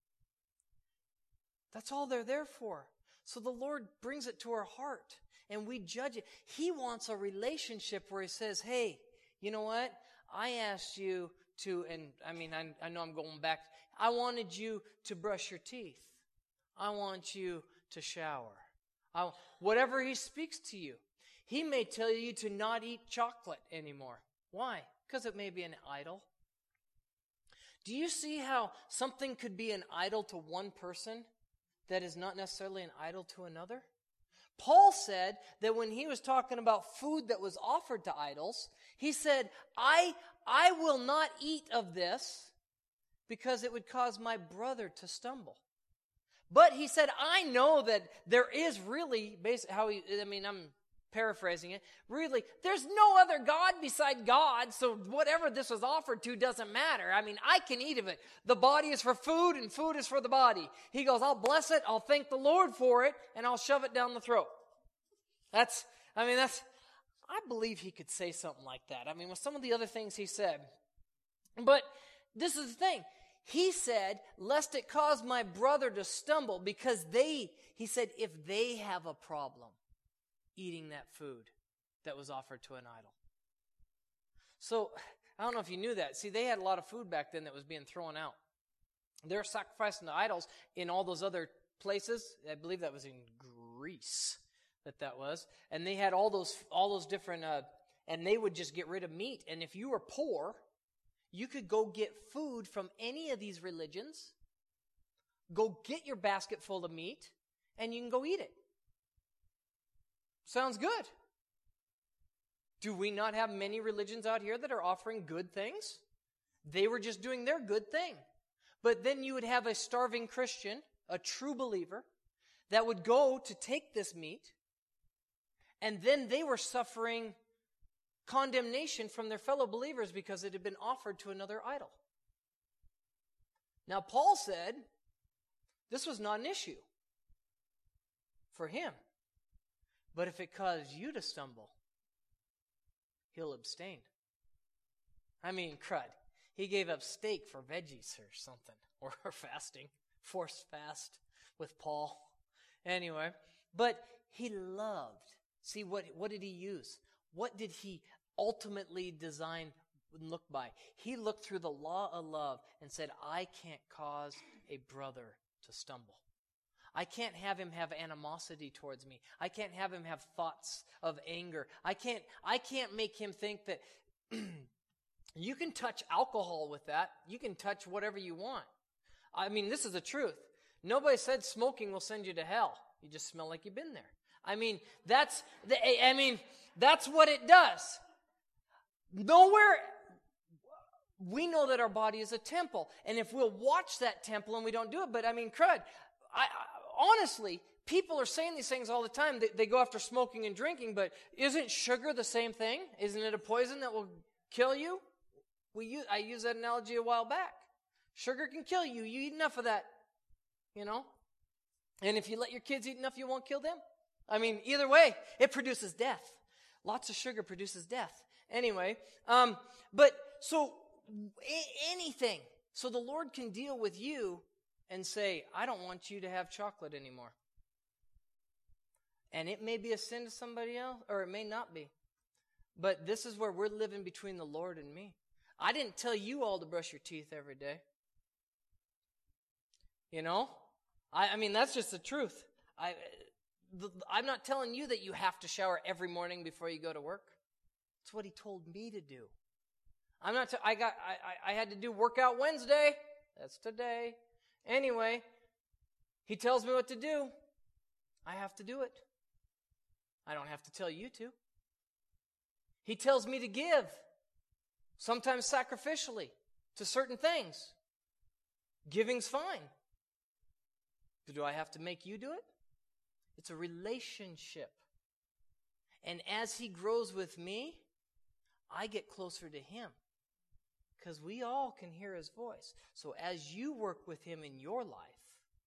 That's all they're there for. So the Lord brings it to our heart and we judge it. He wants a relationship where he says, hey, you know what? I asked you to, and I mean, I, I know I'm going back. I wanted you to brush your teeth. I want you to shower. I, whatever he speaks to you. He may tell you to not eat chocolate anymore. Why? Because it may be an idol. Do you see how something could be an idol to one person that is not necessarily an idol to another? Paul said that when he was talking about food that was offered to idols, he said, I, I will not eat of this because it would cause my brother to stumble. But he said, I know that there is really, basically how he, I mean, I'm paraphrasing it, really, there's no other God beside God, so whatever this was offered to doesn't matter. I mean, I can eat of it. The body is for food, and food is for the body. He goes, I'll bless it, I'll thank the Lord for it, and I'll shove it down the throat. That's, I mean, that's, I believe he could say something like that. I mean, with some of the other things he said. But this is the thing. He said, lest it cause my brother to stumble, because they, he said, if they have a problem eating that food that was offered to an idol. So, I don't know if you knew that. See, they had a lot of food back then that was being thrown out. They're sacrificing to idols in all those other places. I believe that was in Greece that that was. And they had all those all those different, uh, and they would just get rid of meat. And if you were poor, you could go get food from any of these religions, go get your basket full of meat, and you can go eat it. Sounds good. Do we not have many religions out here that are offering good things? They were just doing their good thing. But then you would have a starving Christian, a true believer, that would go to take this meat, and then they were suffering condemnation from their fellow believers because it had been offered to another idol. Now, Paul said this was not an issue for him. But if it caused you to stumble, he'll abstain. I mean, crud. He gave up steak for veggies or something. Or, or fasting. Forced fast with Paul. Anyway. But he loved. See, what, what did he use? What did he ultimately design and look by? He looked through the law of love and said, I can't cause a brother to stumble. I can't have him have animosity towards me. I can't have him have thoughts of anger. I can't, I can't make him think that you can touch alcohol with that. You can touch whatever you want. I mean, this is the truth. Nobody said smoking will send you to hell. You just smell like you've been there. I mean, that's, the, I mean, that's what it does. Nowhere, we know that our body is a temple. And if we'll watch that temple and we don't do it, but I mean, crud, I, I honestly, people are saying these things all the time. They, they go after smoking and drinking, but isn't sugar the same thing? Isn't it a poison that will kill you? We use, I used that analogy a while back. Sugar can kill you. You eat enough of that, you know? And if you let your kids eat enough, you won't kill them. I mean, either way, it produces death. Lots of sugar produces death. Anyway, um, but so a- anything. So the Lord can deal with you and say, I don't want you to have chocolate anymore. And it may be a sin to somebody else, or it may not be. But this is where we're living between the Lord and me. I didn't tell you all to brush your teeth every day. You know? I, I mean, that's just the truth. I, the, I'm not telling you that you have to shower every morning before you go to work. It's what he told me to do. I'm not, t- I got, I, I, I had to do workout Wednesday. That's today. Anyway, he tells me what to do. I have to do it. I don't have to tell you to. He tells me to give, sometimes sacrificially, to certain things. Giving's fine. But do I have to make you do it? It's a relationship. And as he grows with me, I get closer to him. Because we all can hear his voice. So as you work with him in your life,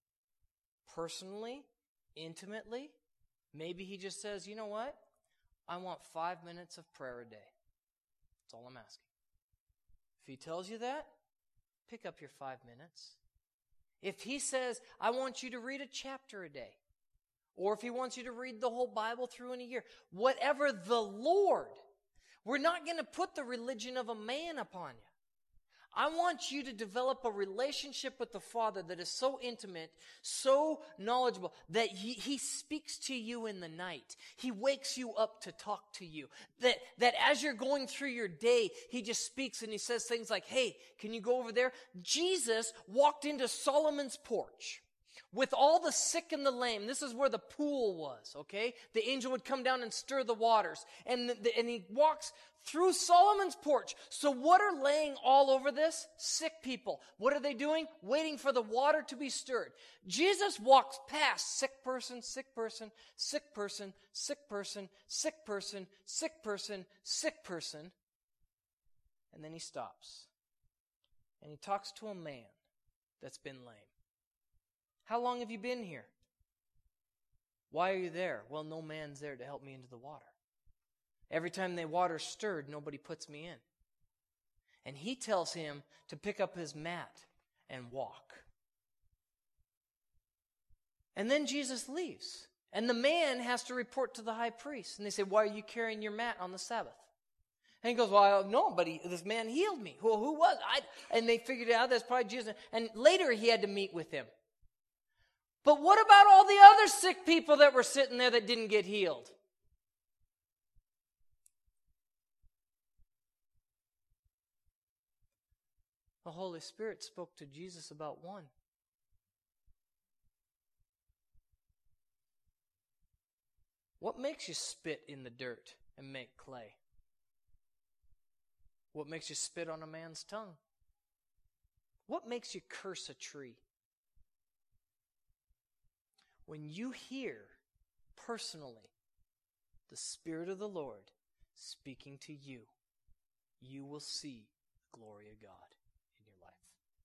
personally, intimately, maybe he just says, you know what? I want five minutes of prayer a day. That's all I'm asking. If he tells you that, pick up your five minutes. If he says, I want you to read a chapter a day, or if he wants you to read the whole Bible through in a year, whatever the Lord, we're not going to put the religion of a man upon you. I want you to develop a relationship with the Father that is so intimate, so knowledgeable, that he, he speaks to you in the night. He wakes you up to talk to you. That, that as you're going through your day, he just speaks and he says things like, hey, can you go over there? Jesus walked into Solomon's porch with all the sick and the lame. This is where the pool was, okay? The angel would come down and stir the waters. And, the, and he walks through Solomon's porch. So what are laying all over this? Sick people. What are they doing? Waiting for the water to be stirred. Jesus walks past sick person, sick person, sick person, sick person, sick person, sick person, sick person. And then he stops. And he talks to a man that's been lame. How long have you been here? Why are you there? Well, no man's there to help me into the water. Every time the water's stirred, nobody puts me in. And he tells him to pick up his mat and walk. And then Jesus leaves. And the man has to report to the high priest. And they say, why are you carrying your mat on the Sabbath? And he goes, well, I don't know, but he, this man healed me. Well, who was I? And they figured it out, that's probably Jesus. And later he had to meet with him. But what about all the other sick people that were sitting there that didn't get healed? The Holy Spirit spoke to Jesus about one. What makes you spit in the dirt and make clay? What makes you spit on a man's tongue? What makes you curse a tree? When you hear personally the Spirit of the Lord speaking to you, you will see the glory of God in your life.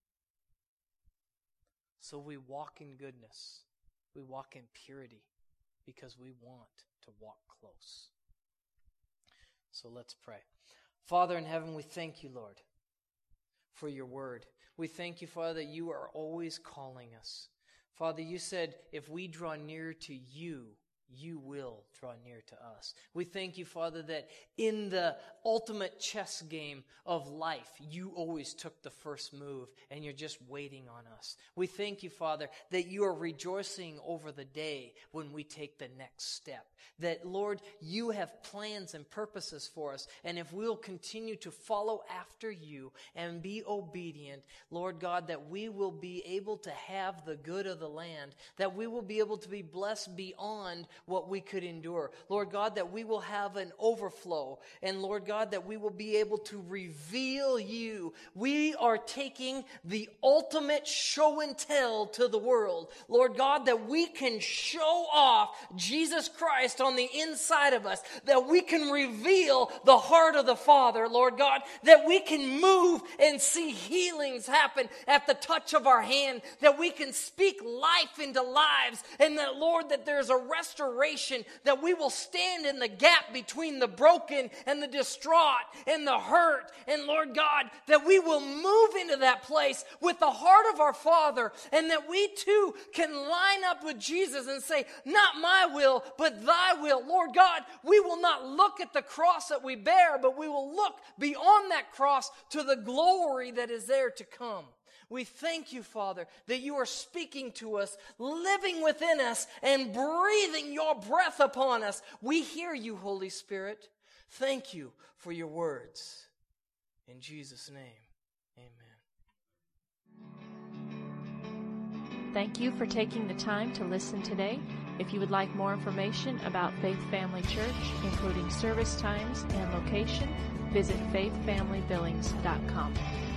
So we walk in goodness. We walk in purity because we want to walk close. So let's pray. Father in heaven, we thank you, Lord, for your word. We thank you, Father, that you are always calling us. Father, you said if we draw near to you, you will draw near to us. We thank you, Father, that in the ultimate chess game of life, you always took the first move and you're just waiting on us. We thank you, Father, that you are rejoicing over the day when we take the next step. That, Lord, you have plans and purposes for us. And if we'll continue to follow after you and be obedient, Lord God, that we will be able to have the good of the land, that we will be able to be blessed beyond what we could endure. Lord God, that we will have an overflow. And Lord God, that we will be able to reveal you. We are taking the ultimate show and tell to the world. Lord God, that we can show off Jesus Christ on the inside of us. That we can reveal the heart of the Father, Lord God. That we can move and see healings happen at the touch of our hand. That we can speak life into lives. And that, Lord, that there's a restoration, that we will stand in the gap between the broken and the distraught and the hurt. And Lord God, that we will move into that place with the heart of our Father, and that we too can line up with Jesus and say, not my will, but thy will. Lord God, we will not look at the cross that we bear, but we will look beyond that cross to the glory that is there to come. We thank you, Father, that you are speaking to us, living within us, and breathing your breath upon us. We hear you, Holy Spirit. Thank you for your words. In Jesus' name, amen. Thank you for taking the time to listen today. If you would like more information about Faith Family Church, including service times and location, visit faith family billings dot com.